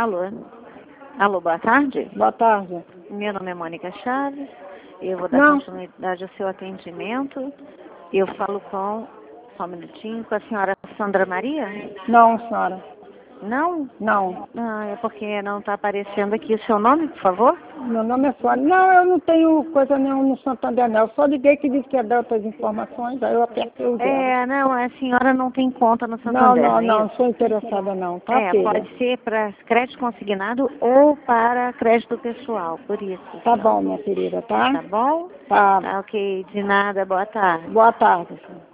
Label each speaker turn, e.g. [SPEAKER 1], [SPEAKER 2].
[SPEAKER 1] Alô? Alô, boa tarde.
[SPEAKER 2] Boa tarde.
[SPEAKER 1] Meu nome é Mônica Chaves. Eu vou dar
[SPEAKER 2] Não.
[SPEAKER 1] continuidade ao seu atendimento. Eu falo com, só um minutinho, com a senhora Sandra Maria?
[SPEAKER 2] Não, senhora.
[SPEAKER 1] Não?
[SPEAKER 2] Não.
[SPEAKER 1] Ah, é porque não está aparecendo aqui o seu nome, por favor?
[SPEAKER 2] Meu nome é Sônia. Não, eu não tenho coisa nenhuma no Santander, não. Eu só liguei que disse que ia dar outras informações, aí eu apertei o dedo.
[SPEAKER 1] Não, a senhora não tem conta no
[SPEAKER 2] Não,
[SPEAKER 1] Santander,
[SPEAKER 2] não,
[SPEAKER 1] é
[SPEAKER 2] não,
[SPEAKER 1] isso?
[SPEAKER 2] sou interessada não, tá, filha?
[SPEAKER 1] Pode ser para crédito consignado ou para crédito pessoal, por isso.
[SPEAKER 2] Tá bom, minha querida, tá?
[SPEAKER 1] Tá bom?
[SPEAKER 2] Tá.
[SPEAKER 1] Tá ok, de nada, boa tarde.
[SPEAKER 2] Boa tarde, senhora.